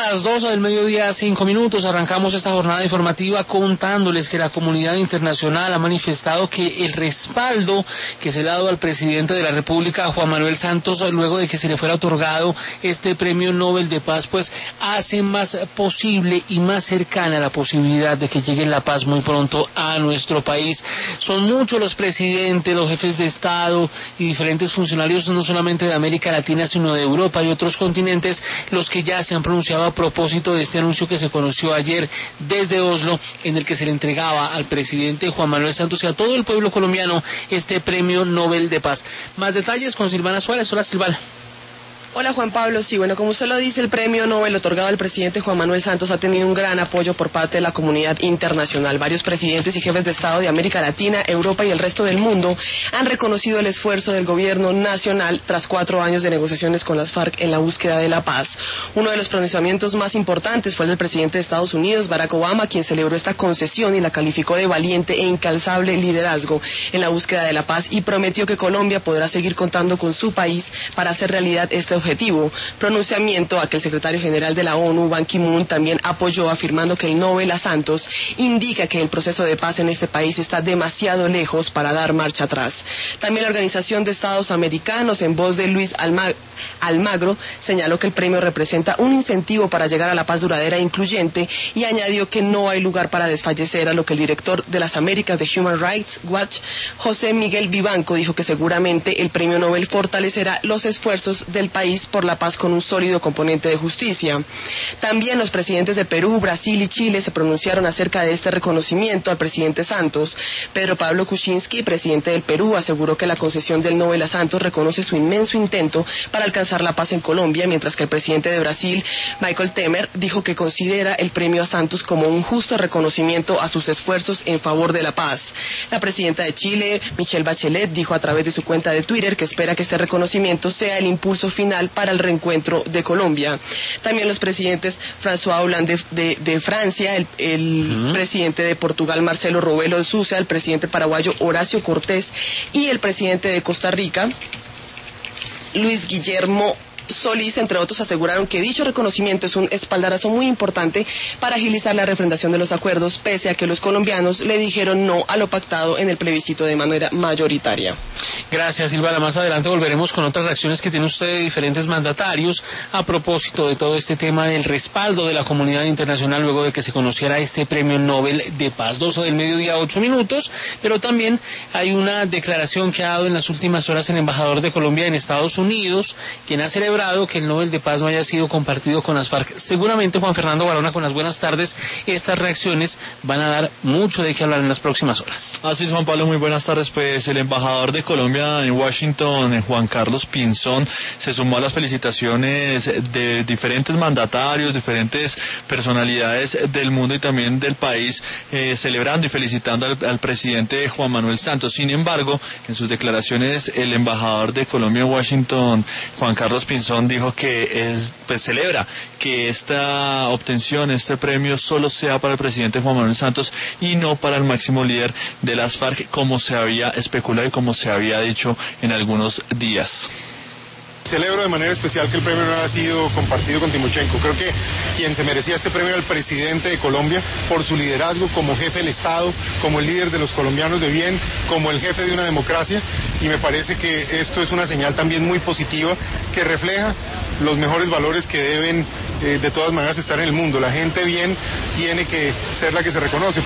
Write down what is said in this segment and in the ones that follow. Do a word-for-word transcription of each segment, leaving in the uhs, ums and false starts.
las doce del mediodía, cinco minutos, arrancamos esta jornada informativa contándoles que la comunidad internacional ha manifestado que el respaldo que se le ha dado al presidente de la República, Juan Manuel Santos, luego de que se le fuera otorgado este premio Nobel de Paz, pues hace más posible y más cercana la posibilidad de que llegue la paz muy pronto a nuestro país. Son muchos los presidentes, los jefes de Estado y diferentes funcionarios, no solamente de América Latina, sino de Europa y otros continentes, los que ya se han pronunciado a propósito de este anuncio que se conoció ayer desde Oslo, en el que se le entregaba al presidente Juan Manuel Santos y a todo el pueblo colombiano este premio Nobel de Paz. Más detalles con Silvana Suárez. Hola, Silvana. Hola, Juan Pablo. Sí, bueno, como usted lo dice, el premio Nobel otorgado al presidente Juan Manuel Santos ha tenido un gran apoyo por parte de la comunidad internacional. Varios presidentes y jefes de Estado de América Latina, Europa y el resto del mundo han reconocido el esfuerzo del gobierno nacional tras cuatro años de negociaciones con las FARC en la búsqueda de la paz. Uno de los pronunciamientos más importantes fue el del presidente de Estados Unidos, Barack Obama, quien celebró esta concesión y la calificó de valiente e incalzable liderazgo en la búsqueda de la paz y prometió que Colombia podrá seguir contando con su país para hacer realidad este objetivo. Pronunciamiento a que el secretario general de la ONU, Ban Ki-moon, también apoyó, afirmando que el Nobel a Santos indica que el proceso de paz en este país está demasiado lejos para dar marcha atrás. También la Organización de Estados Americanos, en voz de Luis Alma- Almagro, señaló que el premio representa un incentivo para llegar a la paz duradera e incluyente y añadió que no hay lugar para desfallecer, a lo que el director de las Américas de Human Rights Watch, José Miguel Vivanco, dijo que seguramente el premio Nobel fortalecerá los esfuerzos del país por la paz con un sólido componente de justicia. También los presidentes de Perú, Brasil y Chile se pronunciaron acerca de este reconocimiento al presidente Santos. Pedro Pablo Kuczynski, presidente del Perú, aseguró que la concesión del Nobel a Santos reconoce su inmenso intento para alcanzar la paz en Colombia, mientras que el presidente de Brasil, Michel Temer, dijo que considera el premio a Santos como un justo reconocimiento a sus esfuerzos en favor de la paz. La presidenta de Chile, Michelle Bachelet, dijo a través de su cuenta de Twitter que espera que este reconocimiento sea el impulso final para el reencuentro de Colombia. También los presidentes François Hollande de, de, de Francia, el, el uh-huh. presidente de Portugal, Marcelo Rebelo de Sousa, el presidente paraguayo, Horacio Cortés, y el presidente de Costa Rica, Luis Guillermo Solís, entre otros, aseguraron que dicho reconocimiento es un espaldarazo muy importante para agilizar la refrendación de los acuerdos, pese a que los colombianos le dijeron no a lo pactado en el plebiscito de manera mayoritaria. Gracias, Silvana. Más adelante volveremos con otras reacciones que tiene usted de diferentes mandatarios a propósito de todo este tema del respaldo de la comunidad internacional luego de que se conociera este premio Nobel de Paz. doce del mediodía, ocho minutos, pero también hay una declaración que ha dado en las últimas horas el embajador de Colombia en Estados Unidos, quien ha celebrado que el Nobel de Paz no haya sido compartido con las FARC. Seguramente, Juan Fernando Barona, con las buenas tardes, estas reacciones van a dar mucho de qué hablar en las próximas horas. Así es, Juan Pablo, muy buenas tardes. Pues el embajador de Colombia en Washington, Juan Carlos Pinzón, se sumó a las felicitaciones de diferentes mandatarios, diferentes personalidades del mundo y también del país, eh, celebrando y felicitando al, al presidente Juan Manuel Santos. Sin embargo, en sus declaraciones, el embajador de Colombia en Washington, Juan Carlos Pinzón, dijo que es, pues celebra que esta obtención, este premio, solo sea para el presidente Juan Manuel Santos y no para el máximo líder de las FARC, como se había especulado y como se había dicho en algunos días. Celebro de manera especial que el premio no haya sido compartido con Timochenko. Creo que quien se merecía este premio era el presidente de Colombia por su liderazgo como jefe del Estado, como el líder de los colombianos de bien, como el jefe de una democracia, y me parece que esto es una señal también muy positiva que refleja los mejores valores que deben eh, de todas maneras estar en el mundo. La gente bien tiene que ser la que se reconoce.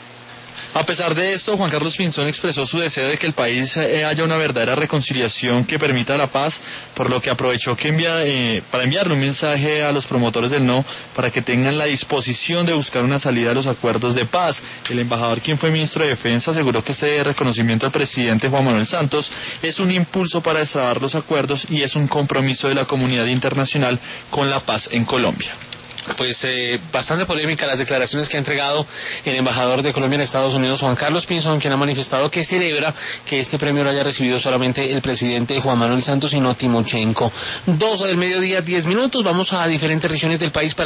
A pesar de esto, Juan Carlos Pinzón expresó su deseo de que el país eh, haya una verdadera reconciliación que permita la paz, por lo que aprovechó que envía, eh, para enviarle un mensaje a los promotores del no, para que tengan la disposición de buscar una salida a los acuerdos de paz. El embajador, quien fue ministro de Defensa, aseguró que este reconocimiento al presidente Juan Manuel Santos es un impulso para destrabar los acuerdos y es un compromiso de la comunidad internacional con la paz en Colombia. Pues eh, bastante polémica las declaraciones que ha entregado el embajador de Colombia en Estados Unidos, Juan Carlos Pinzón, quien ha manifestado que celebra que este premio lo haya recibido solamente el presidente Juan Manuel Santos y no Timochenko. Dos del mediodía, diez minutos, vamos a diferentes regiones del país para